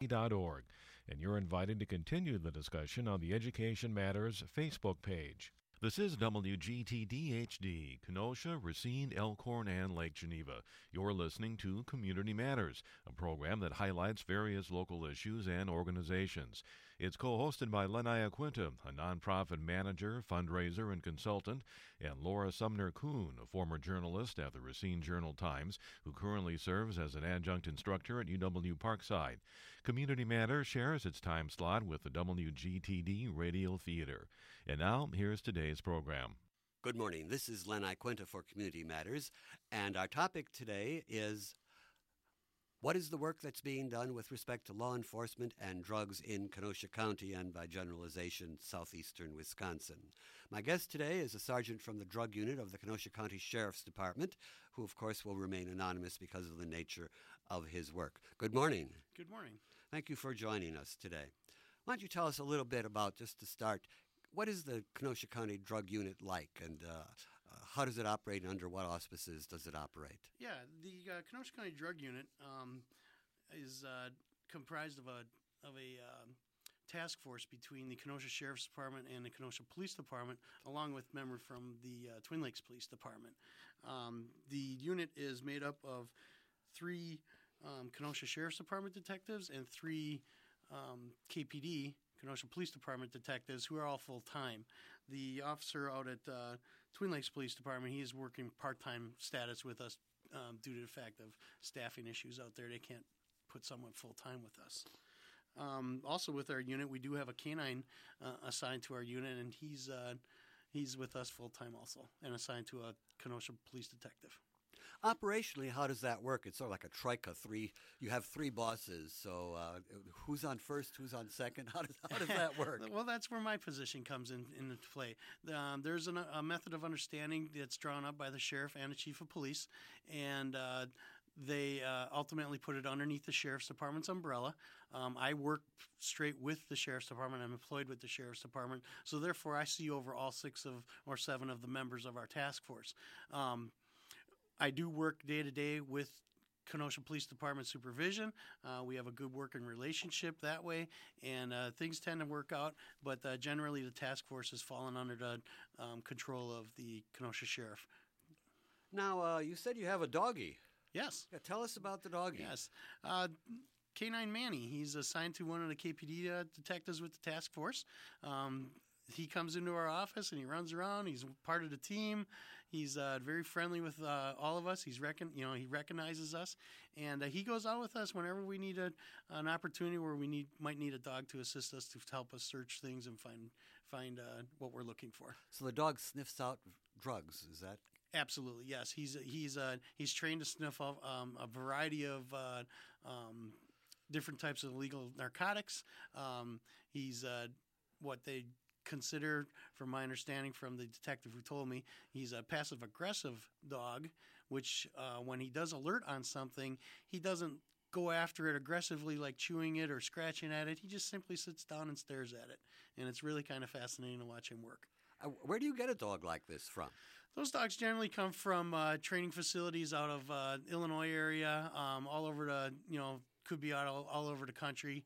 www.wgtt.org. And you're invited to continue the discussion on the Education Matters Facebook page. This is WGTD-HD, Kenosha, Racine, Elkhorn, and Lake Geneva. You're listening to Community Matters, a program that highlights various local issues and organizations. It's co-hosted by Lenai Aquinta, a nonprofit manager, fundraiser, and consultant, and Laura Sumner-Kuhn, a former journalist at the Racine Journal-Times, who currently serves as an adjunct instructor at UW Parkside. Community Matters shares its time slot with the WGTD Radio Theater. And now, here's today's program. Good morning. This is Lenai Quinta for Community Matters, and our topic today is what is the work that's being done with respect to law enforcement and drugs in Kenosha County and, by generalization, southeastern Wisconsin. My guest today is a sergeant from the drug unit of the Kenosha County Sheriff's Department, who, of course, will remain anonymous because of the nature of his work. Good morning. Good morning. Thank you for joining us today. Why don't you tell us a little bit about, just to start, what is the Kenosha County Drug Unit like, and how does it operate, and under what auspices does it operate? Yeah, the Kenosha County Drug Unit is comprised of a task force between the Kenosha Sheriff's Department and the Kenosha Police Department, along with members from the Twin Lakes Police Department. The unit is made up of 3 Kenosha Sheriff's Department detectives and 3 KPD, Kenosha Police Department detectives, who are all full-time. The officer out at Twin Lakes Police Department, he is working part-time status with us due to the fact of staffing issues out there. They can't put someone full-time with us. Also with our unit, we do have a canine assigned to our unit, and he's with us full-time also and assigned to a Kenosha Police detective. Operationally, how does that work? It's sort of like a troika. You have 3 bosses, so who's on first, who's on second? How does that work? Well, that's where my position comes into play. There's a method of understanding that's drawn up by the sheriff and the chief of police, and they ultimately put it underneath the Sheriff's Department's umbrella. I work straight with the Sheriff's Department. I'm employed with the Sheriff's Department, so therefore I see over all 6 or 7 of the members of our task force. I do work day-to-day with Kenosha Police Department supervision. We have a good working relationship that way, and things tend to work out, but generally the task force has fallen under the control of the Kenosha Sheriff. Now, you said you have a doggie. Yes. Yeah, tell us about the doggie. Yes. K9 Manny, he's assigned to one of the KPD detectives with the task force. He comes into our office and he runs around. He's part of the team. He's very friendly with all of us. He recognizes us, and he goes out with us whenever we need an opportunity where we might need a dog to assist us to help us search things and find what we're looking for. So the dog sniffs out drugs. Is that? Absolutely, yes. He's trained to sniff off a variety of different types of illegal narcotics. He's what they consider, from my understanding from the detective who told me, he's a passive-aggressive dog, which when he does alert on something, he doesn't go after it aggressively like chewing it or scratching at it. He just simply sits down and stares at it, and it's really kind of fascinating to watch him work. Where do you get a dog like this from? Those dogs generally come from training facilities out of Illinois area, all over could be out all over the country.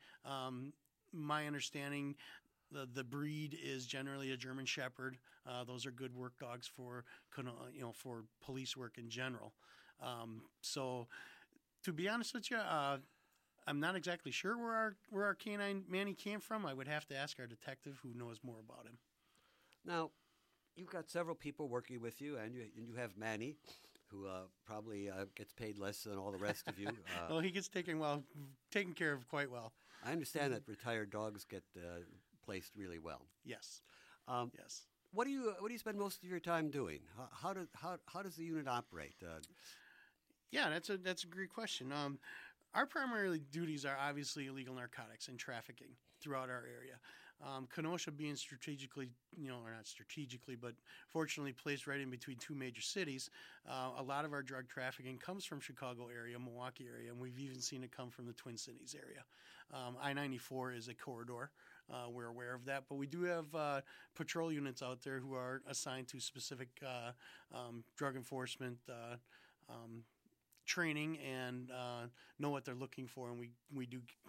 My understanding, the breed is generally a German Shepherd. Those are good work dogs for police work in general. So, to be honest with you, I'm not exactly sure where our canine Manny came from. I would have to ask our detective who knows more about him. Now, you've got several people working with you, and you have Manny, who probably gets paid less than all the rest of you. Well, he gets taken care of quite well. I understand that retired dogs get placed really well. Yes. Yes. What do you spend most of your time doing? How does the unit operate? Yeah, that's a great question. Our primary duties are obviously illegal narcotics and trafficking throughout our area. Kenosha being strategically, or not strategically, but fortunately placed right in between 2 major cities, a lot of our drug trafficking comes from Chicago area, Milwaukee area, and we've even seen it come from the Twin Cities area. I-94 is a corridor. We're aware of that, but we do have patrol units out there who are assigned to specific drug enforcement training and know what they're looking for, and we do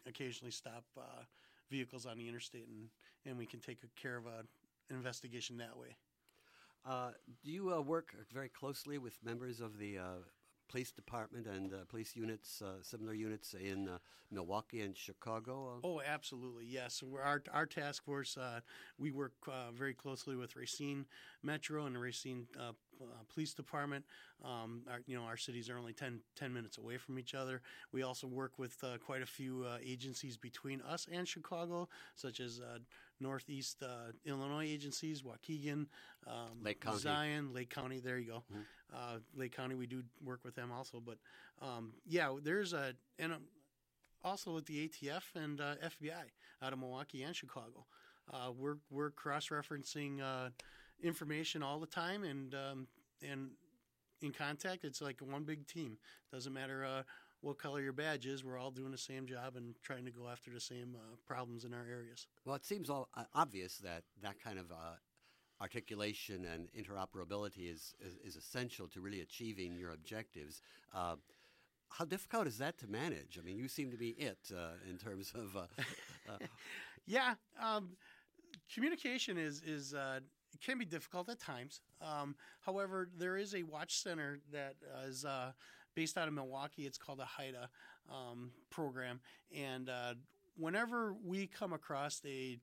occasionally stop vehicles on the interstate, and we can take care of an investigation that way. Do you work very closely with members of the police department and police units, similar units in Milwaukee and Chicago? Oh, absolutely, yes. So our task force, we work very closely with Racine Metro and the Racine Police Department. Our cities are only 10 minutes away from each other. We also work with quite a few agencies between us and Chicago, such as Northeast Illinois agencies, Waukegan, Lake County. Zion, Lake County. There you go. Lake County, we do work with them also. But there's also with the ATF and FBI out of Milwaukee and Chicago. We're cross-referencing information all the time, and in contact, it's like one big team. Doesn't matter what color your badge is. We're all doing the same job and trying to go after the same problems in our areas. Well, it seems obvious that kind of articulation and interoperability is essential to really achieving your objectives. How difficult is that to manage? I mean, you seem to be in terms of... communication is it can be difficult at times. However, there is a watch center that is based out of Milwaukee. It's called the HIDA program, and whenever we come across a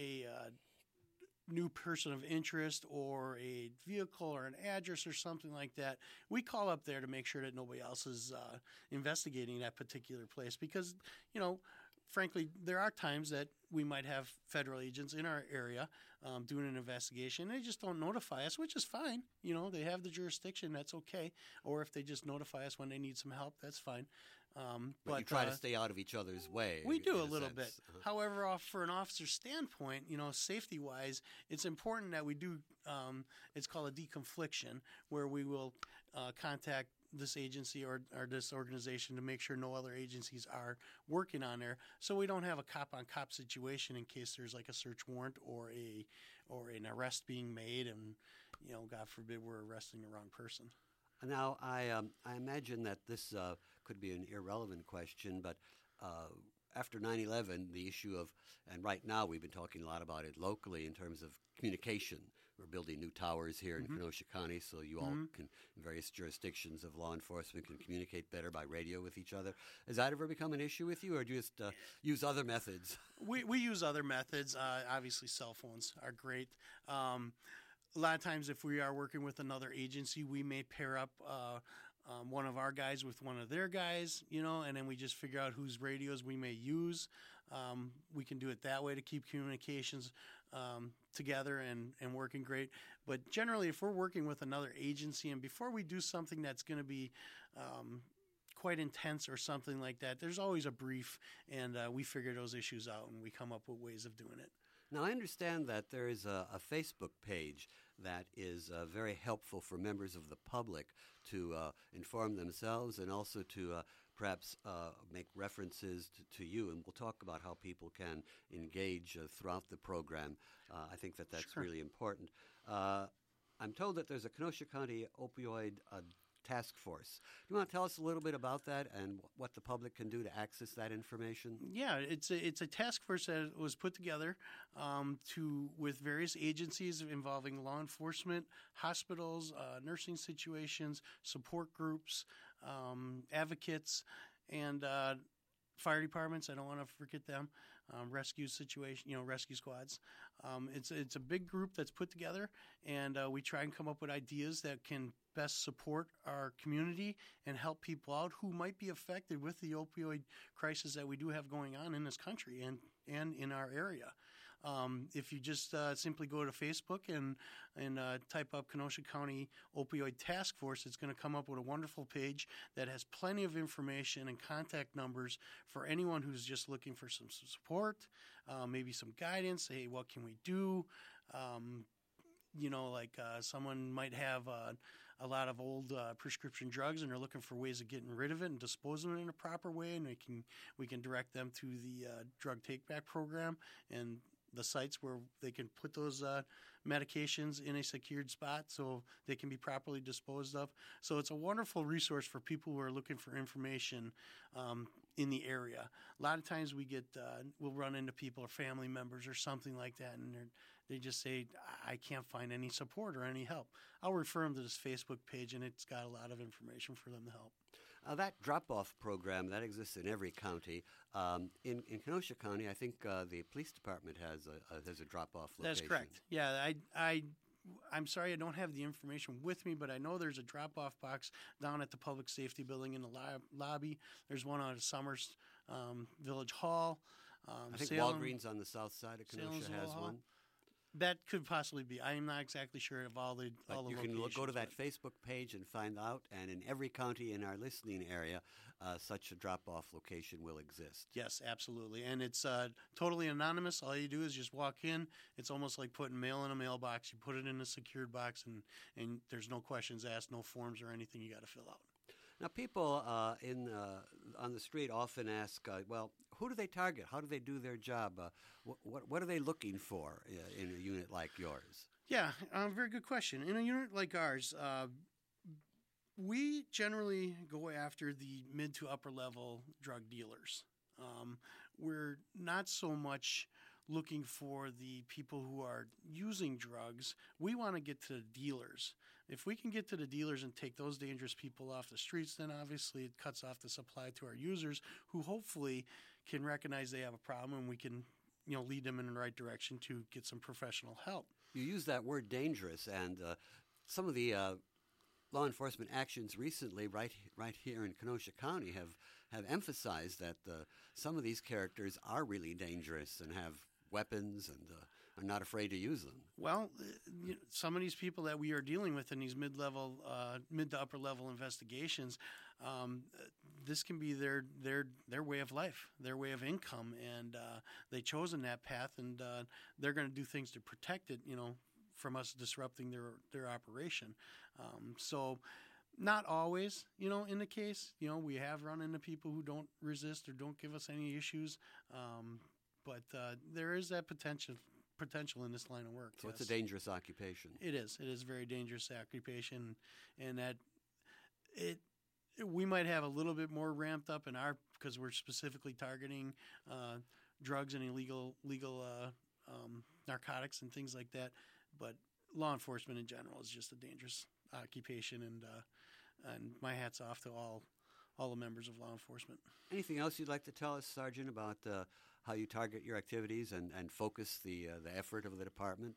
new person of interest or a vehicle or an address or something like that, we call up there to make sure that nobody else is investigating that particular place, because frankly, there are times that we might have federal agents in our area doing an investigation. They just don't notify us, which is fine. They have the jurisdiction. That's okay. Or if they just notify us when they need some help, that's fine. But you try to stay out of each other's way. We do a little bit. However, for an officer's standpoint, safety-wise, it's important that we do, it's called a deconfliction, where we will contact this agency or this organization to make sure no other agencies are working on there, so we don't have a cop-on-cop situation in case there's like a search warrant or an arrest being made, and God forbid we're arresting the wrong person. Now, I imagine that this could be an irrelevant question, but after 9/11, the issue of, and right now we've been talking a lot about it locally in terms of communication. We're building new towers here in Kenosha County, so you all can, in various jurisdictions of law enforcement, can communicate better by radio with each other. Has that ever become an issue with you, or do you just use other methods? We use other methods. Obviously, cell phones are great. A lot of times, if we are working with another agency, we may pair up one of our guys with one of their guys, and then we just figure out whose radios we may use. We can do it that way to keep communications together and working great. But generally, if we're working with another agency, and before we do something that's going to be quite intense or something like that, there's always a brief, and we figure those issues out, and we come up with ways of doing it. Now, I understand that there is a Facebook page that is very helpful for members of the public to inform themselves, and also to perhaps make references to you. And we'll talk about how people can engage throughout the program. I think that's Sure. really important. I'm told that there's a Kenosha County opioid task force. Do you want to tell us a little bit about that and what the public can do to access that information? Yeah, it's a task force that was put together with various agencies involving law enforcement, hospitals, nursing situations, support groups, advocates, and fire departments. I don't want to forget them. Rescue squads. It's a big group that's put together, and we try and come up with ideas that can best support our community and help people out who might be affected with the opioid crisis that we do have going on in this country and in our area. If you just simply go to Facebook and type up Kenosha County Opioid Task Force, it's going to come up with a wonderful page that has plenty of information and contact numbers for anyone who's just looking for some support, maybe some guidance. Hey, what can we do? Someone might have a lot of old prescription drugs, and they're looking for ways of getting rid of it and disposing of it in a proper way, and we can direct them to the drug take-back program and the sites where they can put those medications in a secured spot so they can be properly disposed of. So it's a wonderful resource for people who are looking for information in the area. A lot of times we'll run into people or family members or something like that, and they just say, I can't find any support or any help. I'll refer them to this Facebook page, and it's got a lot of information for them to help. That drop-off program, that exists in every county. In Kenosha County, I think the police department has a drop-off location. That's correct. Yeah, I'm sorry I don't have the information with me, but I know there's a drop-off box down at the Public Safety Building in the lobby. There's one out at Summers Village Hall. I think Salem, Walgreens on the south side of Kenosha has one. That could possibly be. I'm not exactly sure of all the You can go to that Facebook page and find out, and in every county in our listening area, such a drop-off location will exist. Yes, absolutely. And it's totally anonymous. All you do is just walk in. It's almost like putting mail in a mailbox. You put it in a secured box, and there's no questions asked, no forms or anything you got to fill out. Now, people on the street often ask, well, who do they target? How do they do their job? What are they looking for in a unit like yours? Yeah, very good question. In a unit like ours, we generally go after the mid to upper level drug dealers. We're not so much looking for the people who are using drugs. We want to get to the dealers. If we can get to the dealers and take those dangerous people off the streets, then obviously it cuts off the supply to our users, who hopefully can recognize they have a problem, and we can lead them in the right direction to get some professional help. You use that word dangerous, and some of the law enforcement actions recently right here in Kenosha County have emphasized that some of these characters are really dangerous and have weapons and are not afraid to use them. Well, some of these people that we are dealing with in these mid to upper level investigations, this can be their way of life, their way of income, and they've chosen that path, and they're going to do things to protect it, from us disrupting their operation. So not always, in the case, we have run into people who don't resist or don't give us any issues, but there is that potential in this line of work. So yes. It's a dangerous occupation. It is. It is a very dangerous occupation, and that we might have a little bit more ramped up because we're specifically targeting drugs and illegal narcotics and things like that. But law enforcement in general is just a dangerous occupation, and my hat's off to all the members of law enforcement. Anything else you'd like to tell us, Sergeant, about how you target your activities and focus the effort of the department?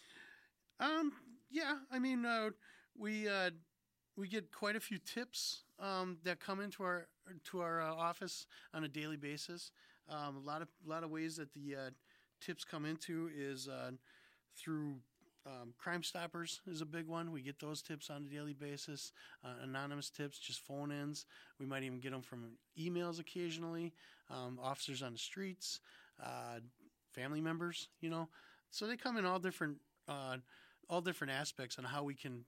Yeah, I mean, we get quite a few tips that come into our office on a daily basis. A lot of ways that the tips come into is through Crime Stoppers is a big one. We get those tips on a daily basis. Anonymous tips, just phone-ins. We might even get them from emails occasionally. Officers on the streets, family members. So they come in all different aspects on how we can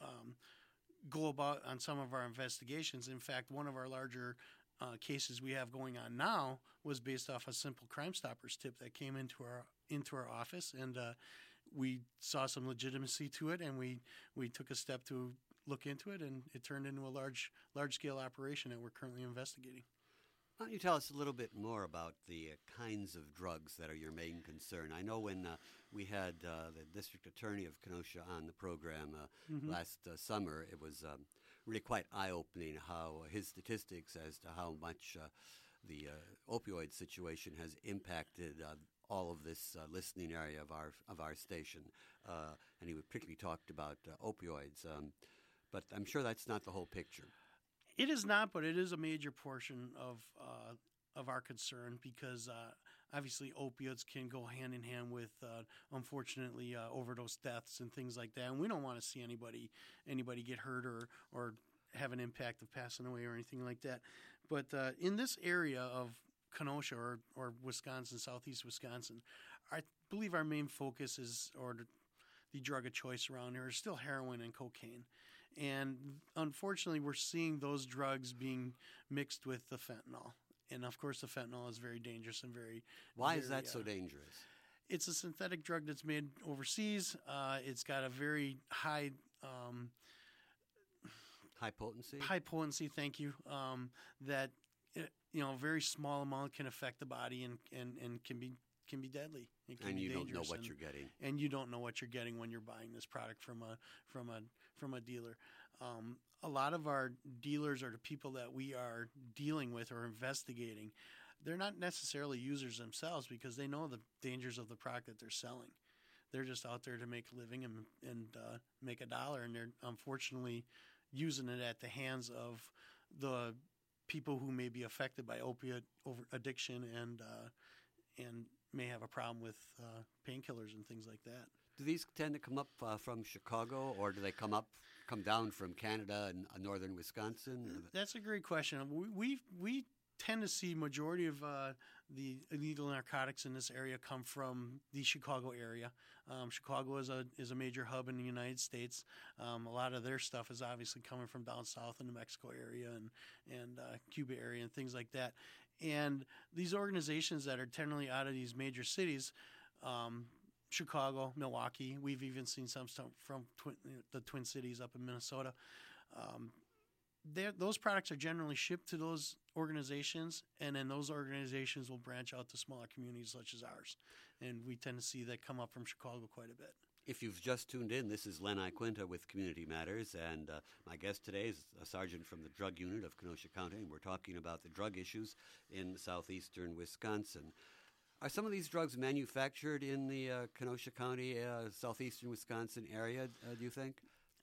go about on some of our investigations. In fact, one of our larger cases we have going on now was based off a simple Crime Stoppers tip that came into our office, and we saw some legitimacy to it, and we took a step to look into it, and it turned into a large scale operation that we're currently investigating. Why don't you tell us a little bit more about the kinds of drugs that are your main concern? I know when we had the district attorney of Kenosha on the program last summer, it was really quite eye-opening how his statistics as to how much the opioid situation has impacted all of this listening area of our station, and he particularly talked about opioids. But I'm sure that's not the whole picture. It is not, but it is a major portion of our concern, because obviously opioids can go hand in hand with, unfortunately, overdose deaths and things like that. And we don't want to see anybody get hurt or have an impact of passing away or anything like that. But in this area of Kenosha or Wisconsin, southeast Wisconsin, I believe our main focus is, or the drug of choice around here, is still heroin and cocaine. And unfortunately, we're seeing those drugs being mixed with the fentanyl. And of course, the fentanyl is very dangerous and very... Why is that so dangerous? It's a synthetic drug that's made overseas. It's got a very high... high potency? High potency, thank you. That a very small amount can affect the body and can be deadly. It can And be you don't know dangerous, what you're getting. and you don't know what you're getting when you're buying this product from a dealer. A lot of our dealers or the people that we are dealing with or investigating, they're not necessarily users themselves because they know the dangers of the product that they're selling. They're just out there to make a living and make a dollar, and they're unfortunately using it at the hands of the people who may be affected by opiate addiction and may have a problem with painkillers and things like that. Do these tend to come up from Chicago, or do they come down from Canada and northern Wisconsin? That's a great question. We tend to see majority of the illegal narcotics in this area come from the Chicago area. Chicago is a major hub in the United States. A lot of their stuff is obviously coming from down south in the Mexico area and Cuba area and things like that. And these organizations that are generally out of these major cities, Chicago, Milwaukee, we've even seen some stuff from the Twin Cities up in Minnesota. Those products are generally shipped to those organizations, and then those organizations will branch out to smaller communities such as ours. And we tend to see that come up from Chicago quite a bit. If you've just tuned in, this is Len Iquinta with Community Matters, and my guest today is a sergeant from the Drug Unit of Kenosha County, and we're talking about the drug issues in southeastern Wisconsin. Are some of these drugs manufactured in the Kenosha County, southeastern Wisconsin area, do you think?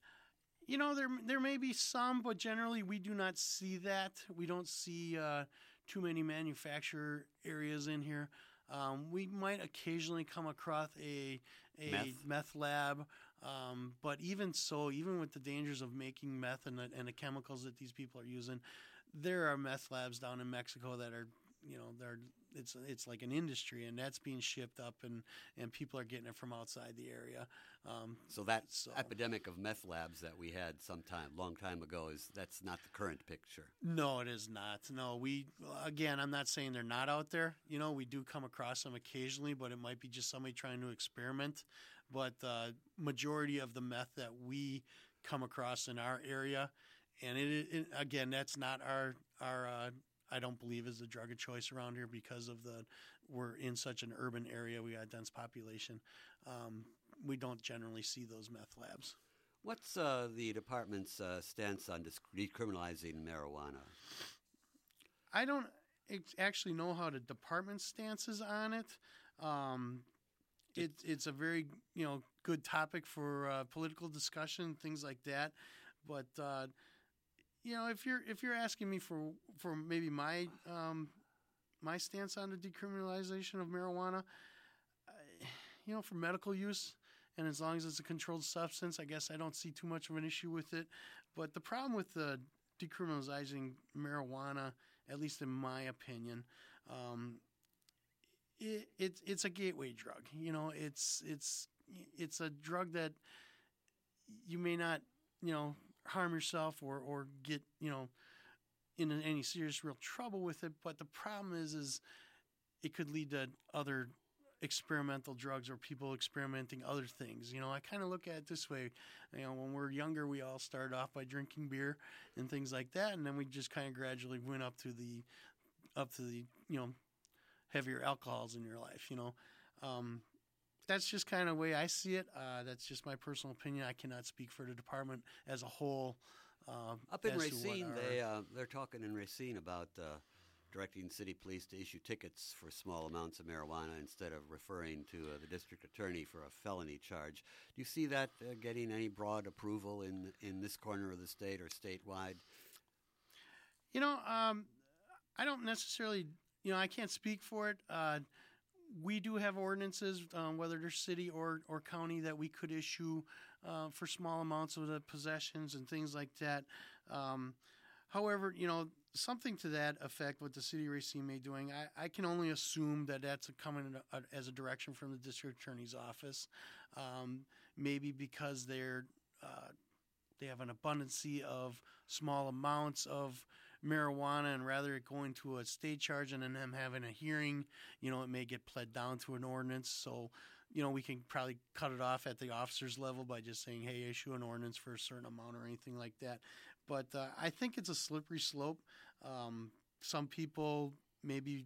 There may be some, but generally we do not see that. We don't see too many manufacturer areas in here. We might occasionally come across a meth lab, but even so, even with the dangers of making meth and the chemicals that these people are using, there are meth labs down in Mexico that are, it's like an industry, and that's being shipped up, and people are getting it from outside the area. So that epidemic of meth labs that we had long time ago, that's not the current picture. No, it is not. No, I'm not saying they're not out there. We do come across them occasionally, but it might be just somebody trying to experiment. But majority of the meth that we come across in our area, and again, that's not our I don't believe is the drug of choice around here because of we're in such an urban area. We got a dense population. We don't generally see those meth labs. What's the department's stance on decriminalizing marijuana? I don't actually know how the department's stance is on it. It's a very good topic for political discussion, things like that. But if you're asking me for maybe my my stance on the decriminalization of marijuana, for medical use, and as long as it's a controlled substance, I guess I don't see too much of an issue with it. But the problem with the decriminalizing marijuana, at least in my opinion, it's a gateway drug. It's a drug that you may not harm yourself or get in any serious real trouble with it, but the problem is it could lead to other experimental drugs or people experimenting other things. I kind of look at it this way. When we're younger, we all started off by drinking beer and things like that, and then we just kind of gradually went up to the heavier alcohols in your life. That's just kind of the way I see it. That's just my personal opinion. I cannot speak for the department as a whole. Up in Racine, they're talking in Racine about directing city police to issue tickets for small amounts of marijuana instead of referring to the district attorney for a felony charge. Do you see that getting any broad approval in this corner of the state or statewide? I don't necessarily, I can't speak for it. We do have ordinances, whether they're city or county, that we could issue for small amounts of the possessions and things like that. However, something to that effect, what the city of Racine may be doing, I can only assume that that's coming as a direction from the district attorney's office. Maybe because they have an abundance of small amounts of marijuana, and rather it going to a state charge and then them having a hearing, it may get pled down to an ordinance. So, we can probably cut it off at the officer's level by just saying, hey, issue an ordinance for a certain amount or anything like that. But I think it's a slippery slope. some people maybe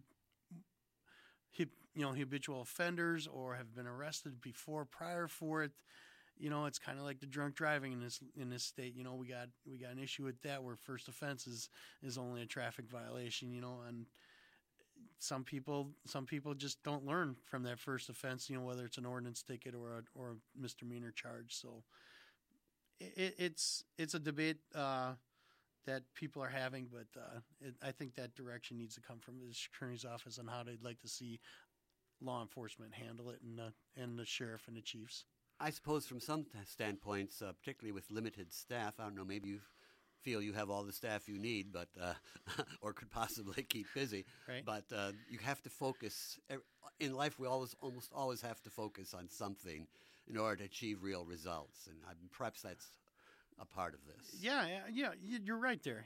habitual offenders or have been arrested before prior for it. It's kind of like the drunk driving in this state. We got an issue with that where first offense is only a traffic violation. And some people just don't learn from that first offense. Whether it's an ordinance ticket or a misdemeanor charge. So it's a debate that people are having, but I think that direction needs to come from the district attorney's office on how they'd like to see law enforcement handle it, and the sheriff and the chiefs. I suppose from some standpoints, particularly with limited staff, I don't know, maybe you feel you have all the staff you need, but or could possibly keep busy. Right. But you have to focus. In life, we almost always have to focus on something in order to achieve real results, and perhaps that's a part of this. Yeah, you're right there.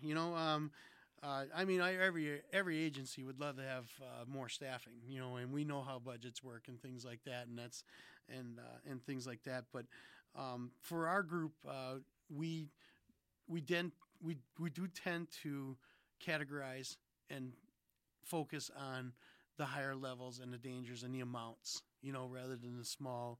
Every agency would love to have more staffing, and we know how budgets work and things like that, and things like that. But for our group, we do tend to categorize and focus on the higher levels and the dangers and the amounts, rather than the small,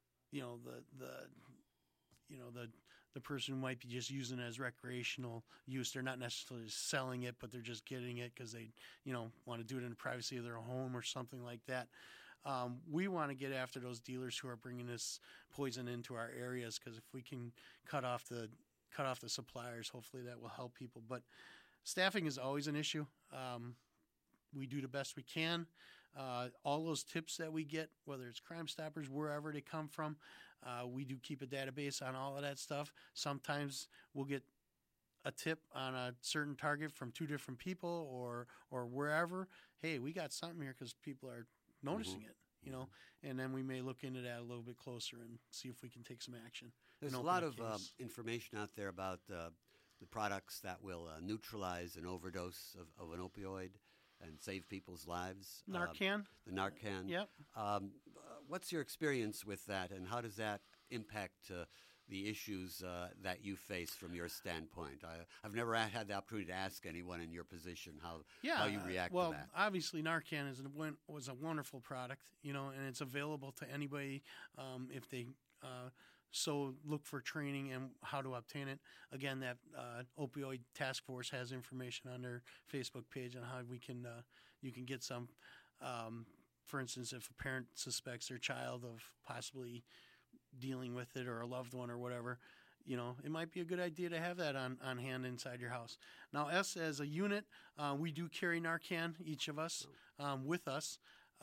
the person who might be just using it as recreational use. They're not necessarily selling it, but they're just getting it because they, want to do it in the privacy of their home or something like that. We want to get after those dealers who are bringing this poison into our areas, because if we can cut off the suppliers, hopefully that will help people. But staffing is always an issue. We do the best we can. All those tips that we get, whether it's Crime Stoppers, wherever they come from, we do keep a database on all of that stuff. Sometimes we'll get a tip on a certain target from two different people or wherever. Hey, we got something here because people are noticing it, and then we may look into that a little bit closer and see if we can take some action. There's a lot of information out there about the products that will neutralize an overdose of an opioid and save people's lives. Narcan? The Narcan. Yep. What's your experience with that, and how does that impact the issues that you face from your standpoint? I've never had the opportunity to ask anyone in your position how you react to that. Well, obviously Narcan was a wonderful product, and it's available to anybody if they so look for training and how to obtain it. Again, that opioid task force has information on their Facebook page on how you can get some. For instance, if a parent suspects their child of possibly dealing with it, or a loved one or whatever, it might be a good idea to have that on hand inside your house. Now, us as a unit, we do carry Narcan, each of us, with us.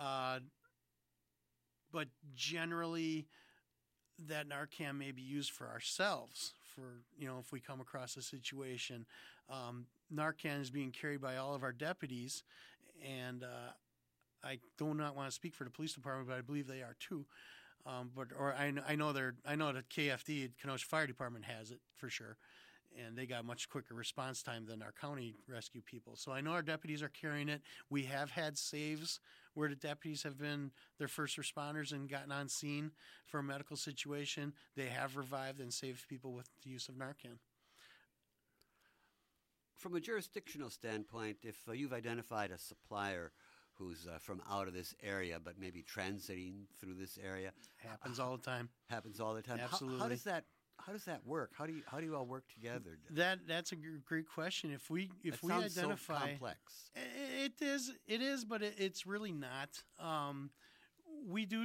But generally, that Narcan may be used for ourselves, if we come across a situation. Narcan is being carried by all of our deputies, and I do not want to speak for the police department, but I believe they are too. I know the KFD, Kenosha Fire Department, has it for sure, and they got much quicker response time than our county rescue people. So I know our deputies are carrying it. We have had saves where the deputies have been their first responders and gotten on scene for a medical situation. They have revived and saved people with the use of Narcan. From a jurisdictional standpoint, if you've identified a supplier who's from out of this area but maybe transiting through this area, happens all the time. Happens all the time. Absolutely. How does that work? How do you all work together? That's a great question. If we identify, so complex. It is, but it's really not. We do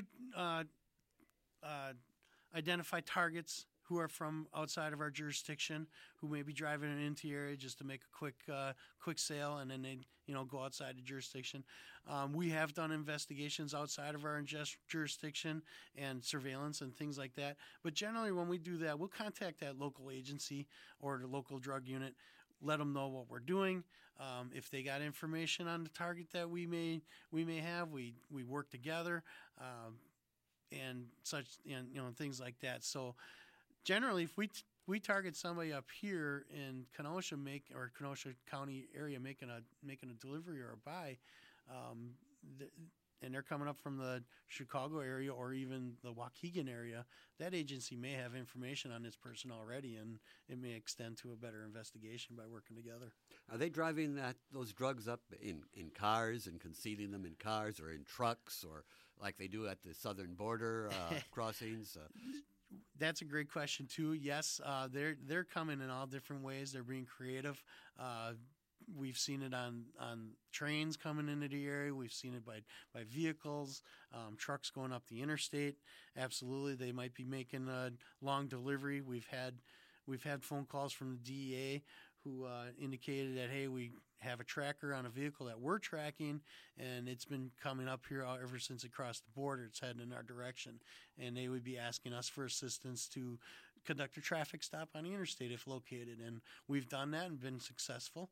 identify targets who are from outside of our jurisdiction, who may be driving into the area just to make a quick sale, and then they go outside the jurisdiction. We have done investigations outside of our jurisdiction and surveillance and things like that. But generally, when we do that, we'll contact that local agency or the local drug unit, let them know what we're doing. If they got information on the target that we may have, we work together and such, and things like that. So generally, if we target somebody up here in Kenosha, or Kenosha County area, making a delivery or a buy, they're coming up from the Chicago area or even the Waukegan area, that agency may have information on this person already, and it may extend to a better investigation by working together. Are they driving those drugs up in cars and concealing them in cars or in trucks or like they do at the southern border crossings? That's a great question too. Yes, they're coming in all different ways. They're being creative. We've seen it on trains coming into the area. We've seen it by vehicles, trucks going up the interstate. Absolutely, they might be making a long delivery. We've had phone calls from the DEA who indicated that, hey, we have a tracker on a vehicle that we're tracking, and it's been coming up here ever since it crossed the border. It's heading in our direction, and they would be asking us for assistance to conduct a traffic stop on the interstate if located, and we've done that and been successful.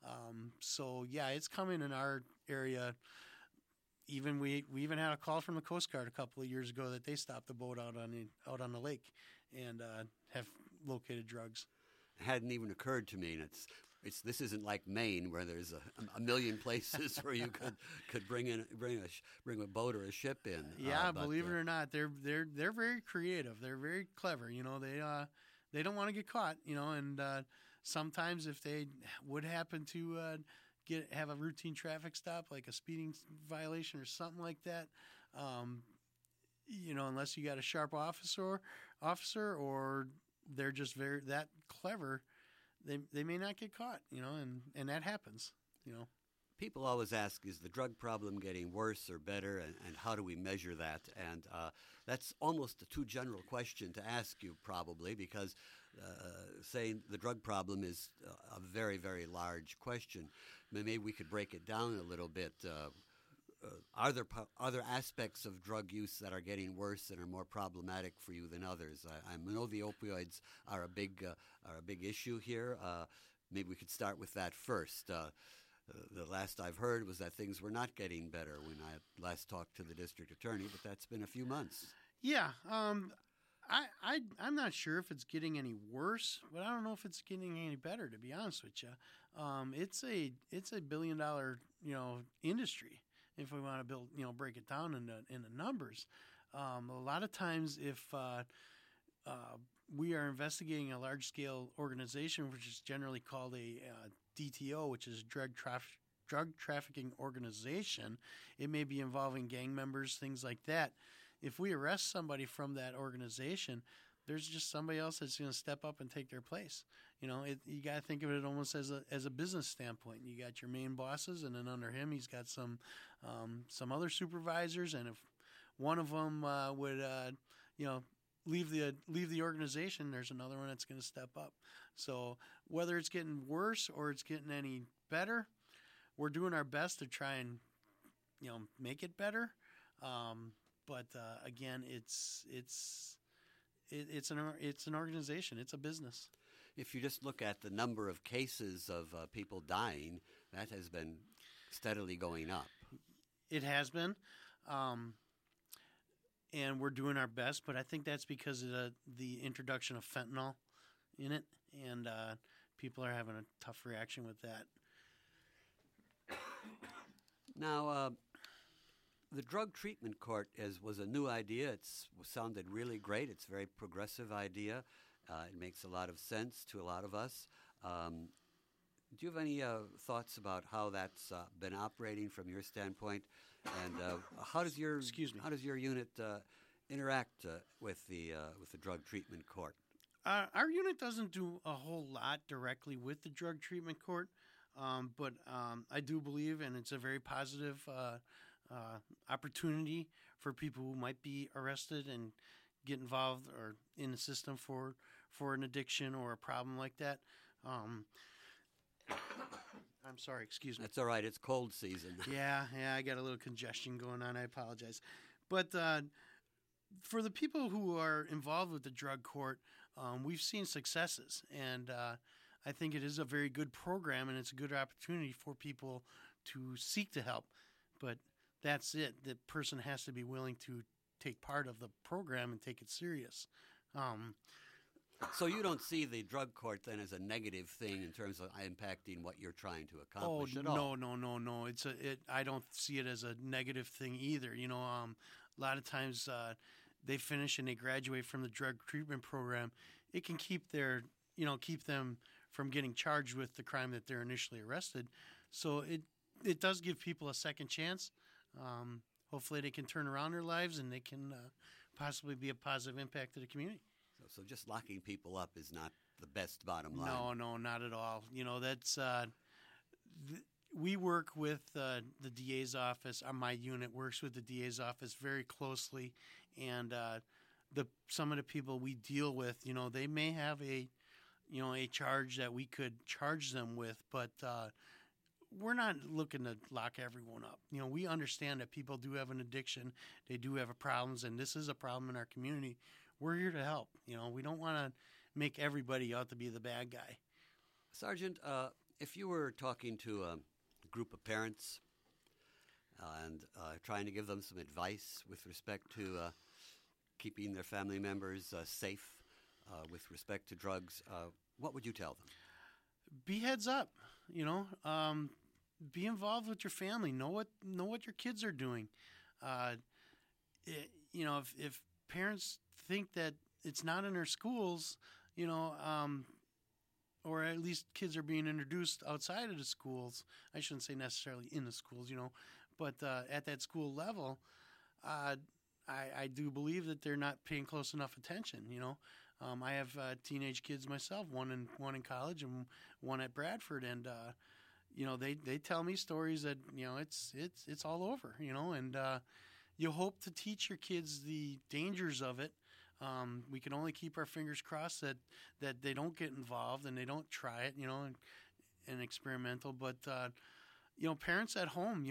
So yeah, it's coming in our area. We even had a call from the Coast Guard a couple of years ago that they stopped the boat out on the lake and have located drugs. It hadn't even occurred to me. And this isn't like Maine where there's a million places where you could bring a boat or a ship in. Yeah, believe it or not, they're very creative. They're very clever. You know, they don't want to get caught. You know, and sometimes if they would happen to have a routine traffic stop, like a speeding violation or something like that, you know, unless you got a sharp officer, or they're just that clever, they may not get caught, you know, and that happens, you know. People always ask, is the drug problem getting worse or better, and how do we measure that? And that's almost a too general question to ask you, probably, because saying the drug problem is a very, very large question. Maybe we could break it down a little bit. Are there other aspects of drug use that are getting worse and are more problematic for you than others? I know the opioids are a big issue here. Maybe we could start with that first. The last I've heard was that things were not getting better when I last talked to the district attorney, but that's been a few months. Yeah, I'm not sure if it's getting any worse, but I don't know if it's getting any better, to be honest with you. It's a $1 billion industry. If we want to break it down in the numbers, a lot of times if we are investigating a large scale organization, which is generally called a DTO, which is drug trafficking organization, it may be involving gang members, things like that. If we arrest somebody from that organization, there's just somebody else that's going to step up and take their place. You know, you got to think of it almost as a business standpoint. You got your main bosses, and then under him, he's got some other supervisors. And if one of them would leave the organization, there's another one that's going to step up. So whether it's getting worse or it's getting any better, we're doing our best to try and make it better. But again, it's an organization. It's a business. If you just look at the number of cases of people dying, that has been steadily going up. It has been, and we're doing our best. But I think that's because of the introduction of fentanyl in it, and people are having a tough reaction with that. Now, the drug treatment court was a new idea. It sounded really great. It's a very progressive idea. It makes a lot of sense to a lot of us. Do you have any thoughts about how that's been operating from your standpoint, and how does your unit interact with the drug treatment court? Our unit doesn't do a whole lot directly with the drug treatment court, but I do believe, and it's a very positive opportunity for people who might be arrested and get involved or in the system for an addiction or a problem like that. I'm sorry, excuse me. That's all right. It's cold season. Yeah, I got a little congestion going on. I apologize. But for the people who are involved with the drug court, we've seen successes, and I think it is a very good program, and it's a good opportunity for people to seek the help. But that's it. The person has to be willing to take part of the program and take it serious. So you don't see the drug court then as a negative thing in terms of impacting what you're trying to accomplish at all? No. I don't see it as a negative thing either. A lot of times they finish and they graduate from the drug treatment program. It can keep them from getting charged with the crime that they're initially arrested. So it does give people a second chance. Hopefully they can turn around their lives and they can possibly be a positive impact to the community. So just locking people up is not the best bottom line. No, not at all. That's we work with the DA's office. My unit works with the DA's office very closely, and some of the people we deal with, they may have a charge that we could charge them with, but we're not looking to lock everyone up. We understand that people do have an addiction, they do have problems, and this is a problem in our community. We're here to help. We don't want to make everybody out to be the bad guy. Sergeant, if you were talking to a group of parents and trying to give them some advice with respect to keeping their family members safe with respect to drugs, what would you tell them? Be heads up, be involved with your family. Know what your kids are doing. If parents think that it's not in their schools, or at least kids are being introduced outside of the schools. I shouldn't say necessarily in the schools, but at that school level, I do believe that they're not paying close enough attention. I have teenage kids myself, one in college and one at Bradford, and they tell me stories that it's all over, and you hope to teach your kids the dangers of it. We can only keep our fingers crossed that they don't get involved and they don't try it, and experimental. But parents at home,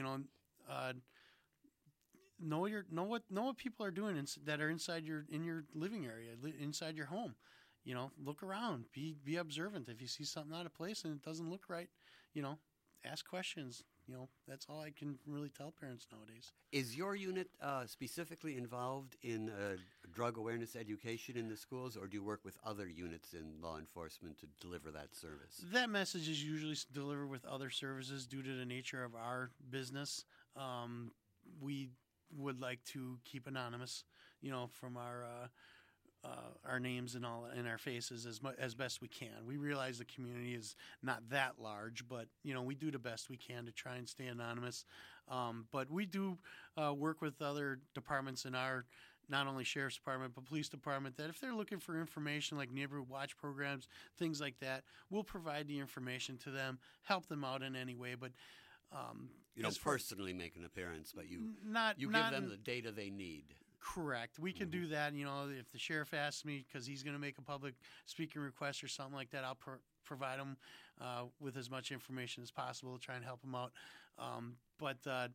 know what people are doing that are in your living area, inside your home. Look around, be observant. If you see something out of place and it doesn't look right, ask questions. That's all I can really tell parents nowadays. Is your unit specifically involved in drug awareness education in the schools, or do you work with other units in law enforcement to deliver that service? That message is usually delivered with other services due to the nature of our business. We would like to keep anonymous, from our names and all and our faces as best we can. We realize the community is not that large, but we do the best we can to try and stay anonymous. But we do work with other departments in our not only sheriff's department but police department that if they're looking for information like neighborhood watch programs, things like that, we'll provide the information to them, help them out in any way. But you don't personally make an appearance, but you give them the data they need. Correct. We can do that. If the sheriff asks me because he's going to make a public speaking request or something like that, I'll provide him with as much information as possible to try and help him out. But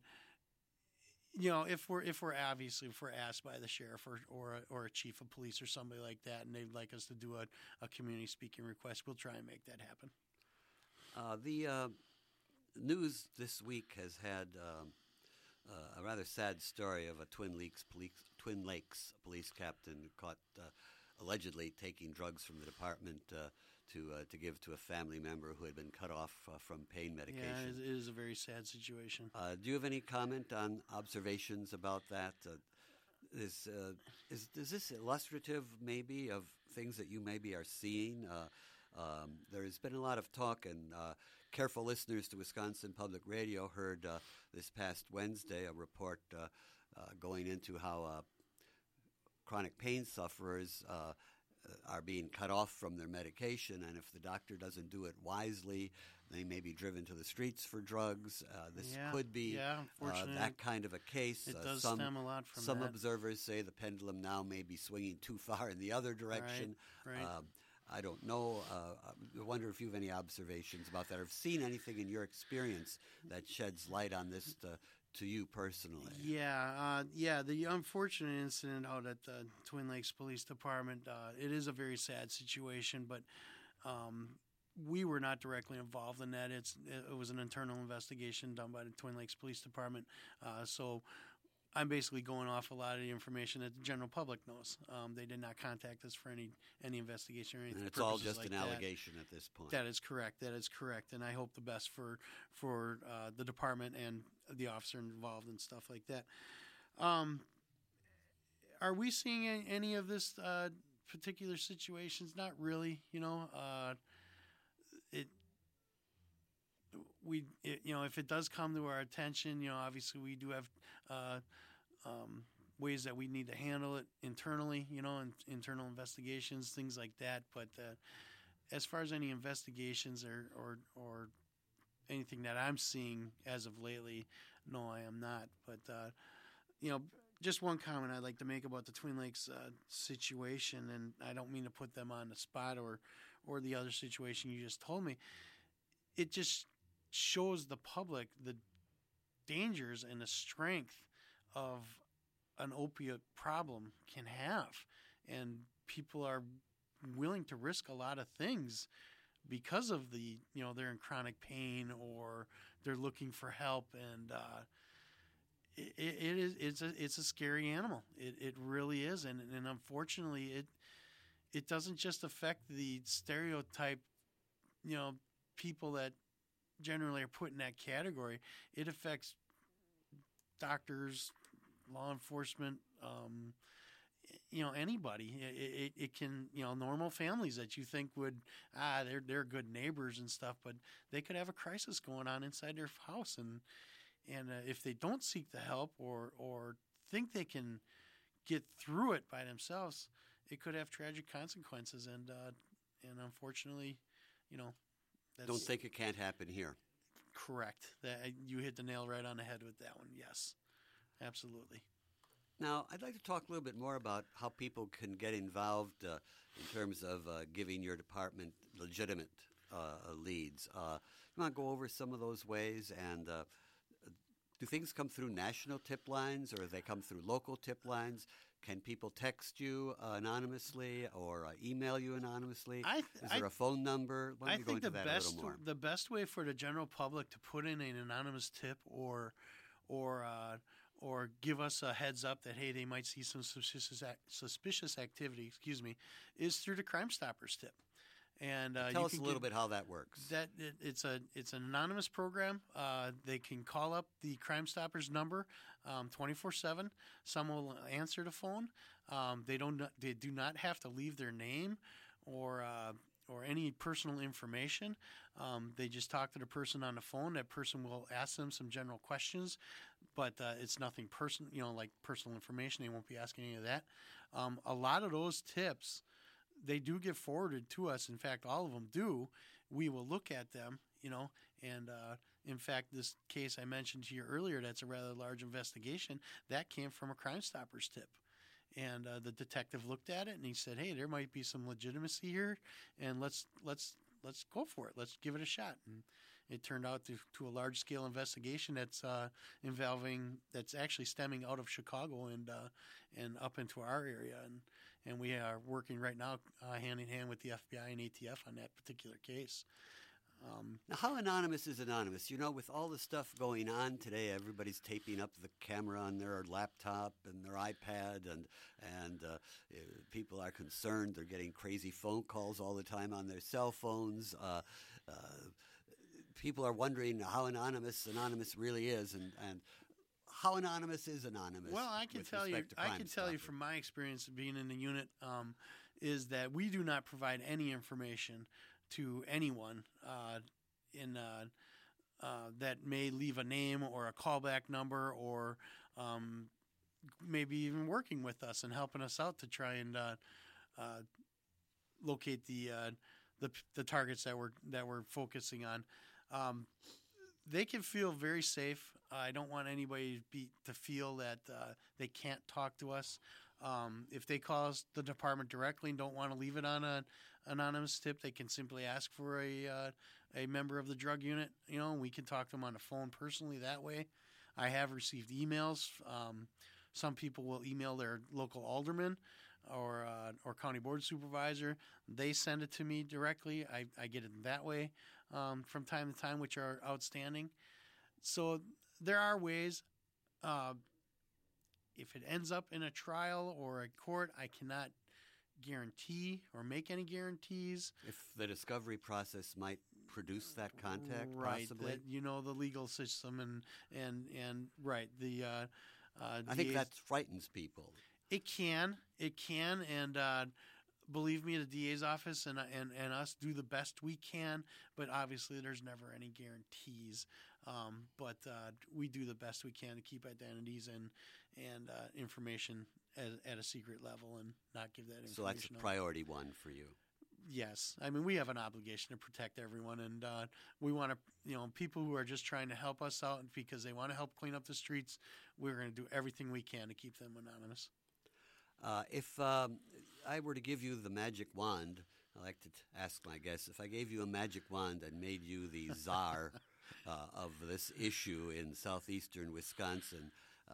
if we're asked by the sheriff or a chief of police or somebody like that, and they'd like us to do a community speaking request, we'll try and make that happen. The news this week has had a rather sad story of a Twin Lakes police captain caught allegedly taking drugs from the department to give to a family member who had been cut off from pain medication. Yeah, it is a very sad situation. Do you have any comment on observations about that? Is this illustrative maybe of things that you maybe are seeing? There has been a lot of talk, and careful listeners to Wisconsin Public Radio heard this past Wednesday a report going into how chronic pain sufferers are being cut off from their medication, and if the doctor doesn't do it wisely, they may be driven to the streets for drugs. This could be that kind of a case. It does stem a lot from some that. Observers say the pendulum now may be swinging too far in the other direction. Right. I don't know. I wonder if you have any observations about that, or have seen anything in your experience that sheds light on this to you personally. Yeah. The unfortunate incident out at the Twin Lakes Police Department, it is a very sad situation, but we were not directly involved in that. It was an internal investigation done by the Twin Lakes Police Department. So I'm basically going off a lot of the information that the general public knows. They did not contact us for any investigation or anything. And it's all purposes just like an that. allegation at this point. That is correct. That is correct. And I hope the best for the department and the officer involved and stuff like that. Are we seeing any of this particular situations? Not really. If it does come to our attention, obviously we do have ways that we need to handle it internally, and internal investigations, things like that. But as far as any investigations or anything that I'm seeing as of lately, no, I am not. But just one comment I'd like to make about the Twin Lakes situation, and I don't mean to put them on the spot or the other situation you just told me. It just shows the public the dangers and the strength of an opiate problem can have, and people are willing to risk a lot of things because of they're in chronic pain or they're looking for help, and it's a scary animal. It really is, and unfortunately it doesn't just affect the stereotype people that generally are put in that category. It affects doctors, law enforcement, anybody. It can, normal families that you think would, they're good neighbors and stuff, but they could have a crisis going on inside their house, and if they don't seek the help or think they can get through it by themselves, it could have tragic consequences. And unfortunately, Don't think it can't happen here. Correct. You hit the nail right on the head with that one. Yes, absolutely. Now, I'd like to talk a little bit more about how people can get involved in terms of giving your department legitimate leads. You want to go over some of those ways, and do things come through national tip lines, or do they come through local tip lines? Can people text you anonymously or email you anonymously? Is there a phone number? Why don't you go into that a little more? The best way for the general public to put in an anonymous tip or give us a heads up that, hey, they might see some suspicious activity, is through the Crime Stoppers tip. And tell us a little bit how that works. It's an anonymous program. They can call up the Crime Stoppers number 24/7. Someone will answer the phone. They do not have to leave their name or any personal information. They just talk to the person on the phone. That person will ask them some general questions, but it's nothing personal, like personal information. They won't be asking any of that. A lot of those tips, they do get forwarded to us. In fact, all of them do. We will look at them, and in fact, this case I mentioned to you earlier, that's a rather large investigation, that came from a Crime Stoppers tip. And the detective looked at it and he said, hey, there might be some legitimacy here, and let's go for it. Let's give it a shot. And it turned out to a large-scale investigation that's actually stemming out of Chicago and up into our area. And we are working right now hand in hand with the FBI and ATF on that particular case. Now, how anonymous is anonymous? With all the stuff going on today, everybody's taping up the camera on their laptop and their iPad, and people are concerned. They're getting crazy phone calls all the time on their cell phones. People are wondering how anonymous really is, and how anonymous is anonymous? Well, I can tell you from my experience of being in the unit is that we do not provide any information to anyone that may leave a name or a callback number, or maybe even working with us and helping us out to try and locate the targets that we're focusing on. They can feel very safe. I don't want anybody to feel that they can't talk to us. If they call us, the department directly, and don't want to leave it on an anonymous tip, they can simply ask for a member of the drug unit. We can talk to them on the phone personally that way. I have received emails. Some people will email their local alderman or county board supervisor. They send it to me directly. I get it that way from time to time, which are outstanding. So there are ways. if it ends up in a trial or a court, I cannot guarantee or make any guarantees. If the discovery process might produce that contact, right? possibly. The legal system and right the. I think that frightens people. It can, and believe me, the DA's office and us do the best we can, but obviously there's never any guarantees. But we do the best we can to keep identities and information at a secret level and not give that information. So that's a priority one for you. Yes, I mean we have an obligation to protect everyone, and we want to, people who are just trying to help us out because they want to help clean up the streets. We're going to do everything we can to keep them anonymous. If I were to give you the magic wand, I like to ask my guests, if I gave you a magic wand and made you the czar of this issue in southeastern Wisconsin,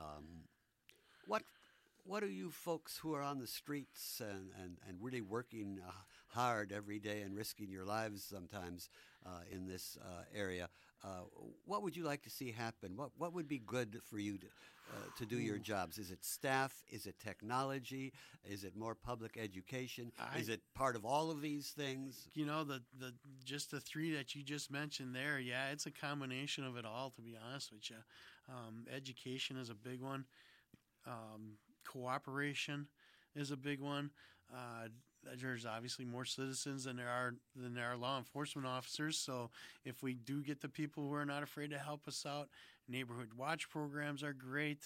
what do you folks who are on the streets and really working hard every day and risking your lives sometimes in this area, what would you like to see happen? What would be good for you to do your jobs? Is it staff? Is it technology? Is it more public education? Is it part of all of these things? Just the three that you just mentioned there, yeah, it's a combination of it all, to be honest with you. Education is a big one. Cooperation is a big one. There's obviously more citizens than there are law enforcement officers. So if we do get the people who are not afraid to help us out, neighborhood watch programs are great.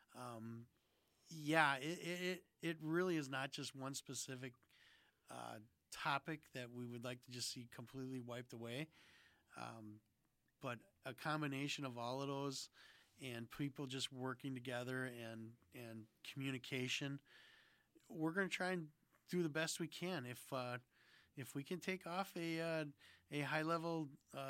It really is not just one specific topic that we would like to just see completely wiped away, but a combination of all of those and people just working together and communication. We're going to try and do the best we can. If we can take off a high level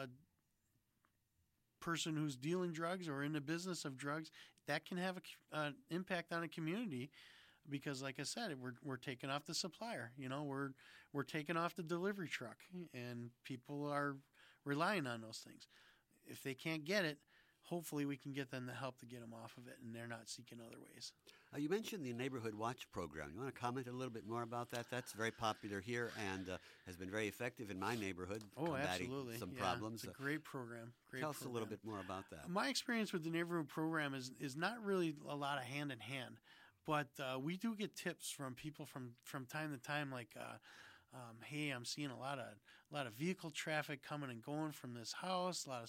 person who's dealing drugs or in the business of drugs, that can have an impact on a community. Because, like I said, we're taking off the supplier. We're taking off the delivery truck, and people are relying on those things. If they can't get it, hopefully we can get them the help to get them off of it, and they're not seeking other ways. You mentioned the Neighborhood Watch program. You want to comment a little bit more about that? That's very popular here and has been very effective in my neighborhood, combating absolutely. some problems. It's a great program. Tell us a little bit more about that. My experience with the Neighborhood program is not really a lot of hand in hand, but we do get tips from people from time to time, like, hey, I'm seeing a lot of vehicle traffic coming and going from this house, a lot of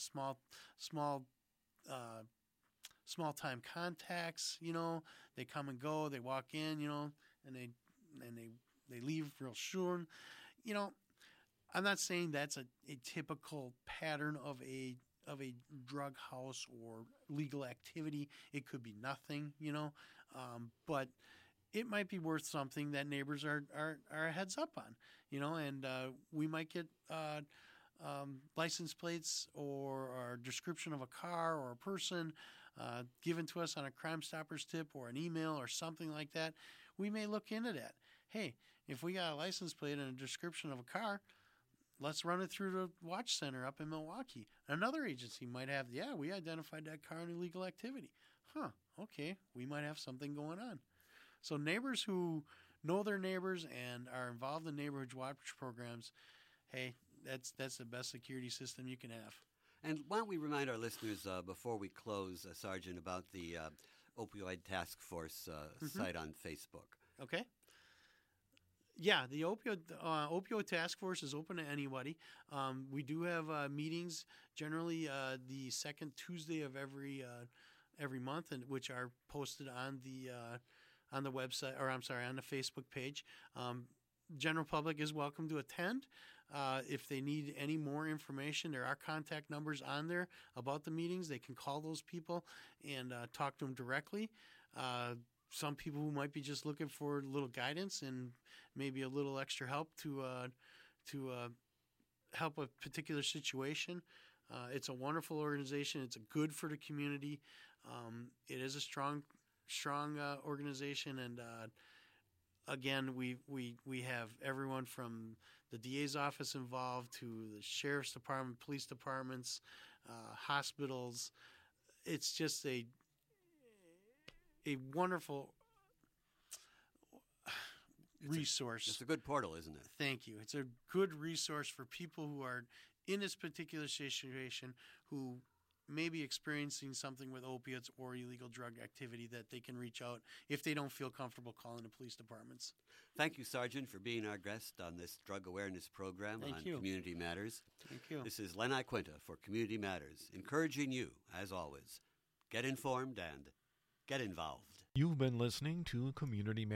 small time contacts, they come and go, they walk in, and they leave real soon. I'm not saying that's a typical pattern of a drug house or legal activity. It could be nothing, but it might be worth something that neighbors are heads up on, and we might get license plates or a description of a car or a person given to us on a Crime Stoppers tip or an email or something like that. We may look into that. Hey, if we got a license plate and a description of a car, let's run it through the watch center up in Milwaukee. Another agency might have, we identified that car in illegal activity. Okay, we might have something going on. So neighbors who know their neighbors and are involved in neighborhood watch programs, hey, that's the best security system you can have. And why don't we remind our listeners before we close, Sergeant, about the Opioid Task Force site on Facebook. Okay. Yeah, the Opioid Task Force is open to anybody. We do have meetings generally the second Tuesday of every month, and which are posted on the website, or I'm sorry, on the Facebook page. General public is welcome to attend. If they need any more information, there are contact numbers on there about the meetings. They can call those people and talk to them directly. Some people who might be just looking for a little guidance and maybe a little extra help to help a particular situation. It's a wonderful organization. It's good for the community. It is a strong organization, and again, we have everyone from the DA's office involved to the sheriff's department, police departments, hospitals. It's just a wonderful resource. It's a good portal, isn't it? Thank you. It's a good resource for people who are in this particular situation, who may be experiencing something with opiates or illegal drug activity, that they can reach out if they don't feel comfortable calling the police departments. Thank you, Sergeant, for being our guest on this drug awareness program Thank on you. Community Matters. Thank you. This is Len Iquinta for Community Matters, encouraging you, as always, get informed and get involved. You've been listening to Community